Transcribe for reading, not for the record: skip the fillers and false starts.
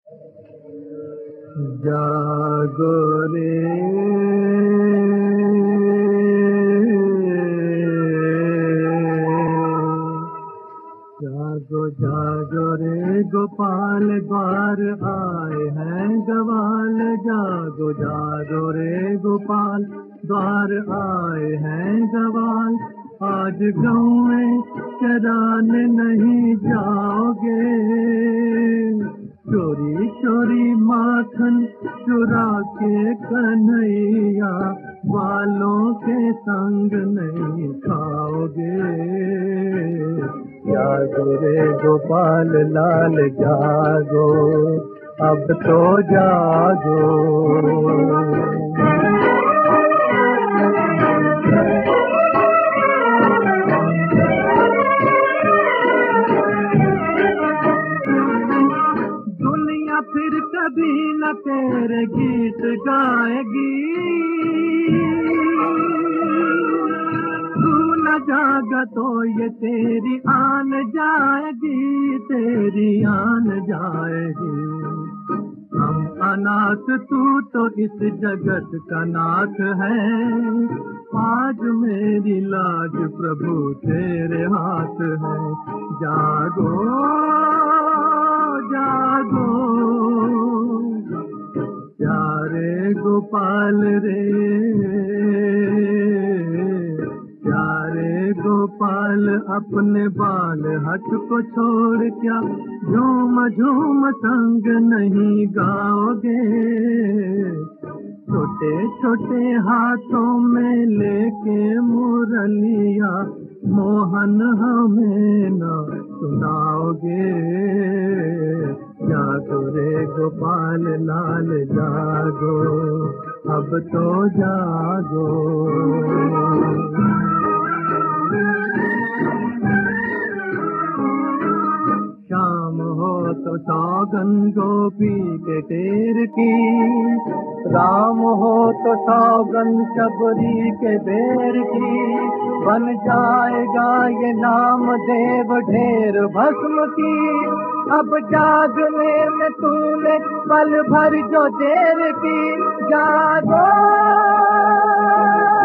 जागो रे जागो जागो रे गोपाल द्वार आए हैं ग्वाल। जागो जागो रे गोपाल द्वार आए हैं ग्वाल। आज गाँव में चराने नहीं जाओगे, चोरी चोरी माखन चुरा के कन्हैया वालों के संग नहीं खाओगे। जागो रे गोपाल लाल जागो, अब तो जागो। दुनिया फिर कभी न तेरे गीत गाएगी, तू न जागा तो ये तेरी आन जाएगी, तेरी आन जाएगी। हम अनाथ तू तो इस जगत का नाथ है, आज मेरी लाज प्रभु तेरे हाथ है। जागो जागो प्यारे गोपाल रे, प्यारे गोपाल अपने बाल हट को छोड़ क्या झूम झूम संग नहीं गाओगे। छोटे छोटे हाथों में लेके मुरलिया मोहन हमें न सुनाओगे। जागो रे गोपाल लाल जागो, अब तो जागो। शाम हो तो सौगन गोपी के टेर की, राम हो तो सौगन शबरी के बेर की। बन जाएगा ये नाम देव ढेर भस्म की, अब जागने में तूने पल भर जो देर की। जागो